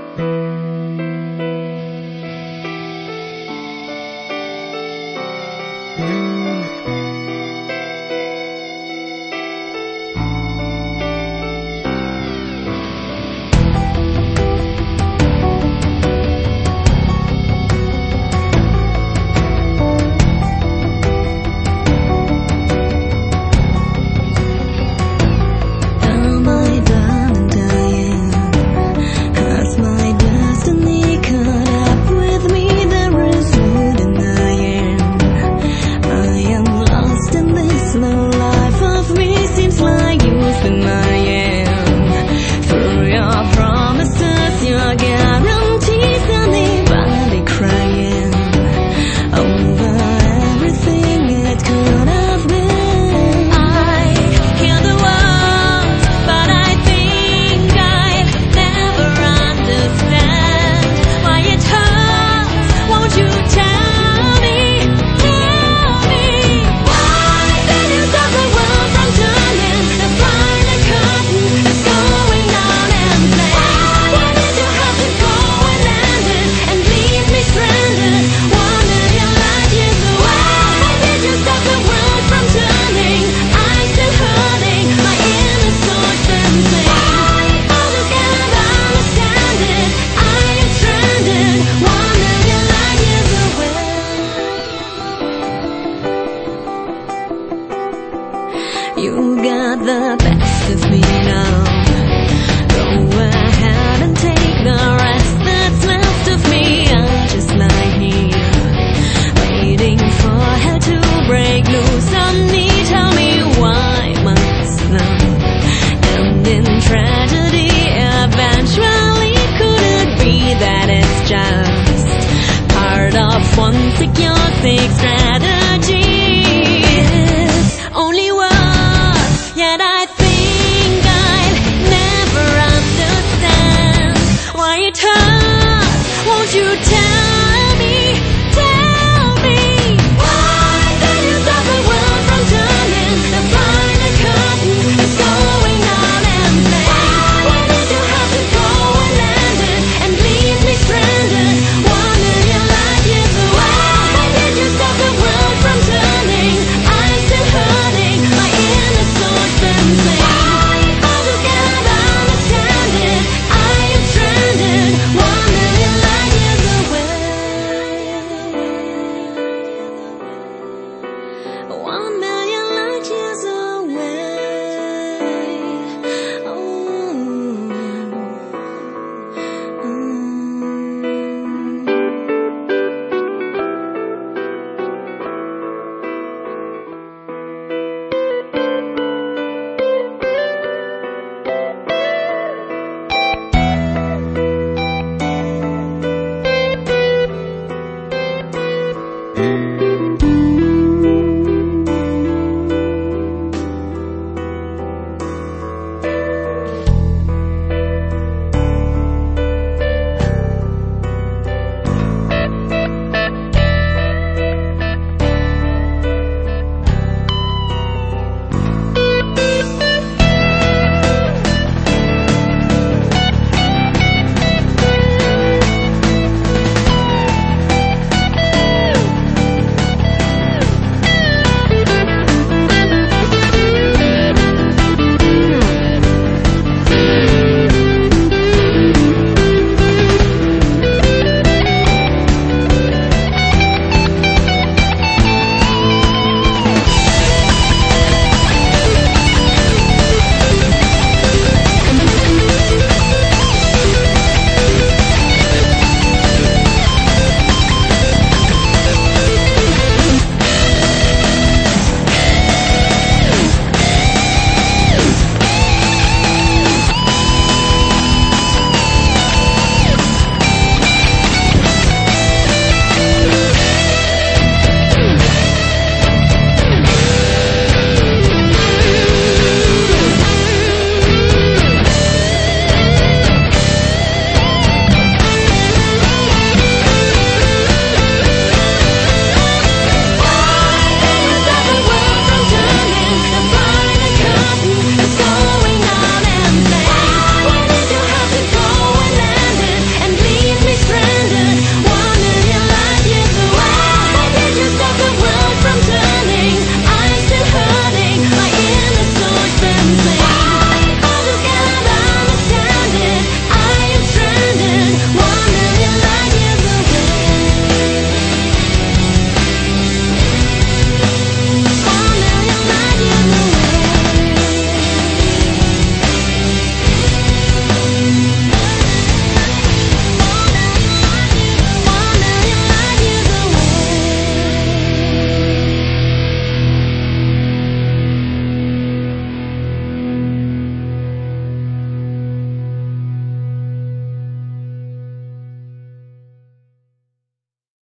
You got the best of me now. Go ahead and take the rest that's left of me. I'll just lie here, waiting for hell to break loose on me. Tell me why must love end in tragedy eventually? Could it be that it's just part of one secure fake strategy? It's only one. Yet I think I'll never understand why it hurts.